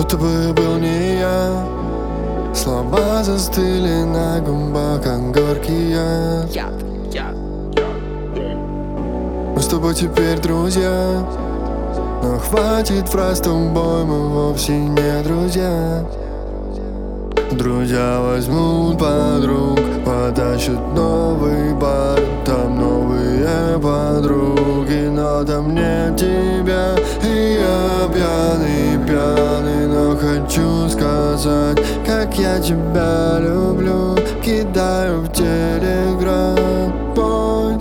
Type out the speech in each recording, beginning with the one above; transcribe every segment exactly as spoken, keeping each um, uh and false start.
будто бы был не я. Слова застыли на губах, как горький яд. Яд, яд. Мы с тобой теперь друзья, но хватит фраз, с тобой мы вовсе не друзья. Друзья возьмут подруг, потащат новый бар. Там новые подруги, но там нет тебя. И я пьяный, пьяный, но хочу сказать, как я тебя люблю. Кидаю в телеграм пост.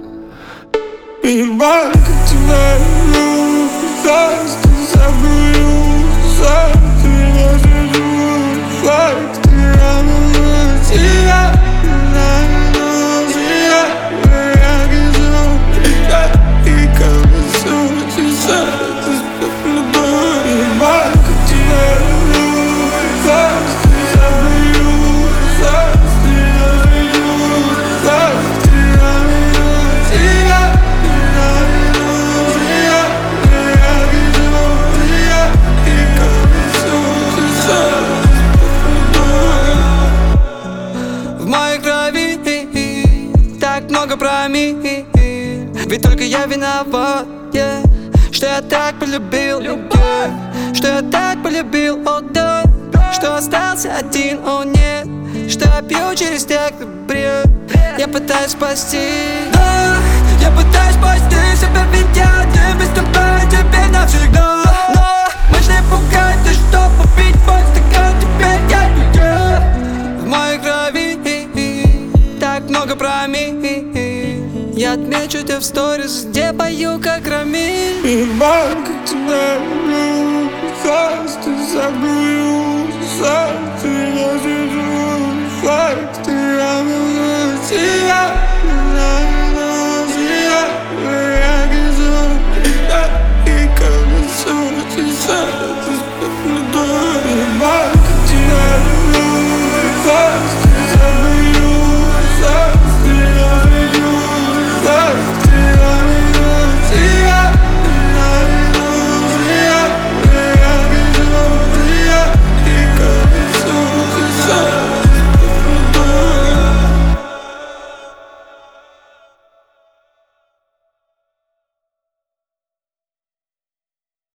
И как тебя люблю, как ты забыл, как ты не забыл, как ты обманул тебя, тебя, я вижу тебя, и как везу тебя, ты любовь. И как тебя люблю, как ты забыл, как ты не забыл, как ты обманул тебя. В моей крови так много промил, ведь только я виноват, yeah, что я так полюбил, yeah, что я так полюбил, о oh, да, что остался один, о oh, нет, что я пью через текст бред. Я пытаюсь спасти, да, я пытаюсь спасти себя, ведь я один без тебя теперь навсегда. Но можешь не пугать, ты что, попить мой стакан, теперь я yeah. В моей крови так много промил, я отмечу тебя в сторис, где пою как Рамиль. И как тебя люблю, как ты забыл, как ты не забыл, как ты обманул тебя.